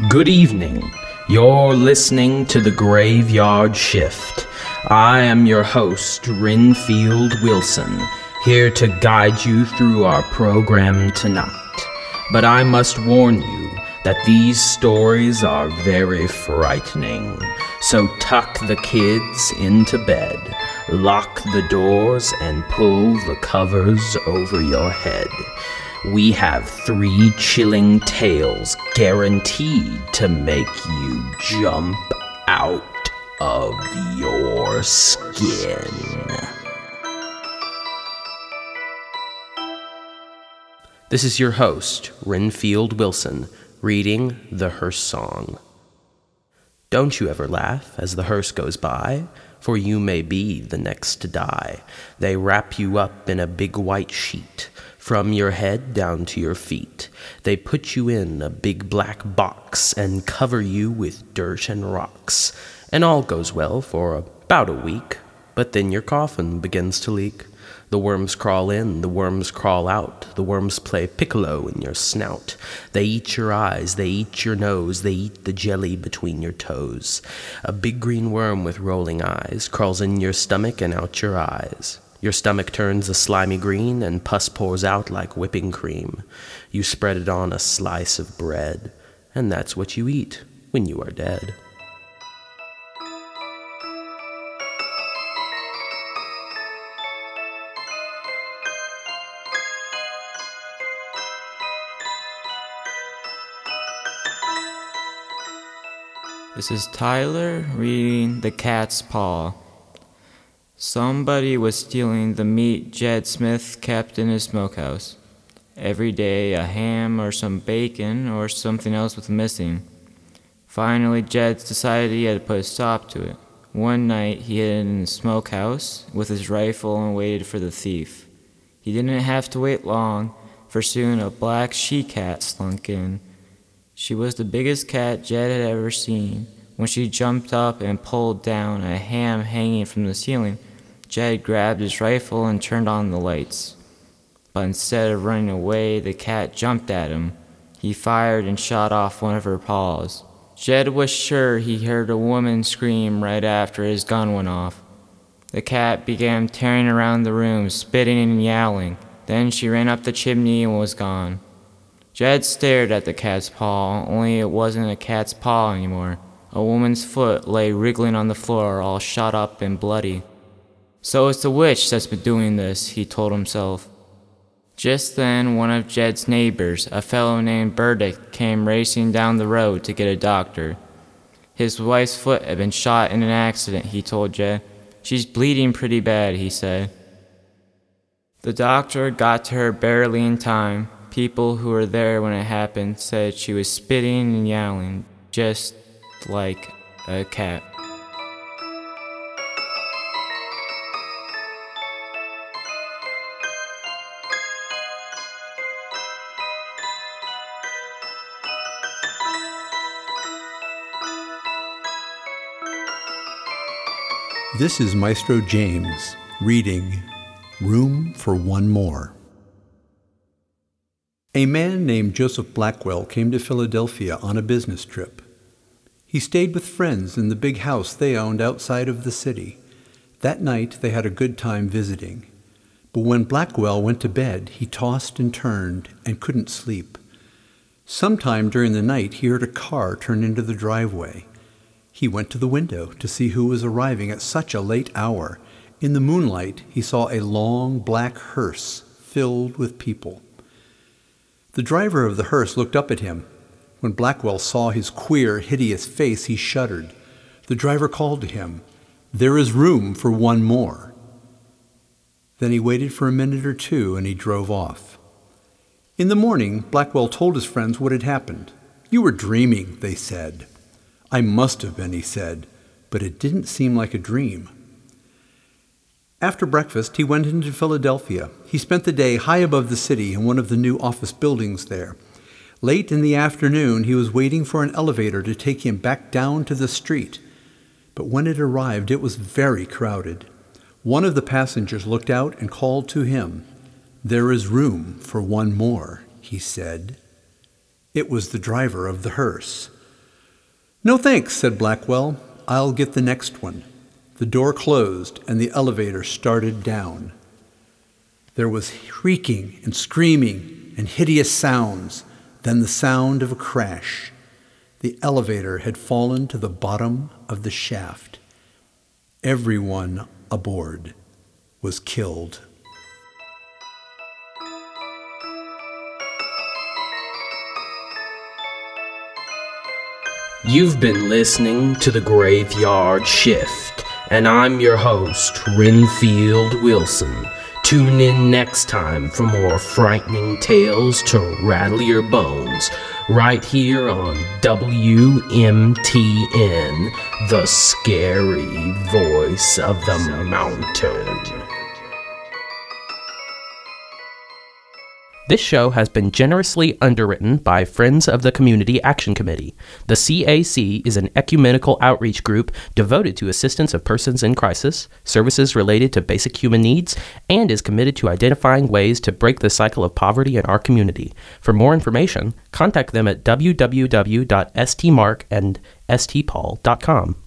Good evening. You're listening to The Graveyard Shift. I am your host, Renfield Wilson, here to guide you through our program tonight. But I must warn you that these stories are very frightening. So tuck the kids into bed, lock the doors, and pull the covers over your head. We have 3 chilling tales guaranteed to make you jump out of your skin. This is your host, Renfield Wilson, reading the Hearse Song. Don't you ever laugh as the hearse goes by, for you may be the next to die. They wrap you up in a big white sheet, from your head down to your feet. They put you in a big black box and cover you with dirt and rocks. And all goes well for about a week, but then your coffin begins to leak. The worms crawl in, the worms crawl out. The worms play piccolo in your snout. They eat your eyes, they eat your nose, they eat the jelly between your toes. A big green worm with rolling eyes crawls in your stomach and out your eyes. Your stomach turns a slimy green and pus pours out like whipping cream. You spread it on a slice of bread, and that's what you eat when you are dead. This is Tyler reading The Cat's Paw. Somebody was stealing the meat Jed Smith kept in his smokehouse. Every day a ham or some bacon or something else was missing. Finally Jed decided he had to put a stop to it. One night he hid in the smokehouse with his rifle and waited for the thief. He didn't have to wait long, for soon a black she-cat slunk in. She was the biggest cat Jed had ever seen. When she jumped up and pulled down a ham hanging from the ceiling, Jed grabbed his rifle and turned on the lights. But instead of running away, the cat jumped at him. He fired and shot off one of her paws. Jed was sure he heard a woman scream right after his gun went off. The cat began tearing around the room, spitting and yowling. Then she ran up the chimney and was gone. Jed stared at the cat's paw, only it wasn't a cat's paw anymore. A woman's foot lay wriggling on the floor, all shot up and bloody. So it's the witch that's been doing this, he told himself. Just then, one of Jed's neighbors, a fellow named Burdick, came racing down the road to get a doctor. His wife's foot had been shot in an accident, he told Jed. She's bleeding pretty bad, he said. The doctor got to her barely in time. People who were there when it happened said she was spitting and yowling, just like a cat. This is Maestro James reading Room for One More. A man named Joseph Blackwell came to Philadelphia on a business trip. He stayed with friends in the big house they owned outside of the city. That night they had a good time visiting. But when Blackwell went to bed, he tossed and turned and couldn't sleep. Sometime during the night he heard a car turn into the driveway. He went to the window to see who was arriving at such a late hour. In the moonlight, he saw a long black hearse filled with people. The driver of the hearse looked up at him. When Blackwell saw his queer, hideous face, he shuddered. The driver called to him, "There is room for one more." Then he waited for a minute or two and he drove off. In the morning, Blackwell told his friends what had happened. "You were dreaming," they said. "I must have been," he said, "but it didn't seem like a dream." After breakfast, he went into Philadelphia. He spent the day high above the city in one of the new office buildings there. Late in the afternoon, he was waiting for an elevator to take him back down to the street. But when it arrived, it was very crowded. One of the passengers looked out and called to him. "There is room for one more," he said. It was the driver of the hearse. "No thanks," said Blackwell. "I'll get the next one." The door closed and the elevator started down. There was shrieking and screaming and hideous sounds, then the sound of a crash. The elevator had fallen to the bottom of the shaft. Everyone aboard was killed. You've been listening to The Graveyard Shift, and I'm your host, Renfield Wilson. Tune in next time for more frightening tales to rattle your bones, right here on WMTN, the scary voice of the mountain. This show has been generously underwritten by Friends of the Community Action Committee. The CAC is an ecumenical outreach group devoted to assistance of persons in crisis, services related to basic human needs, and is committed to identifying ways to break the cycle of poverty in our community. For more information, contact them at www.stmark and stpaul.com.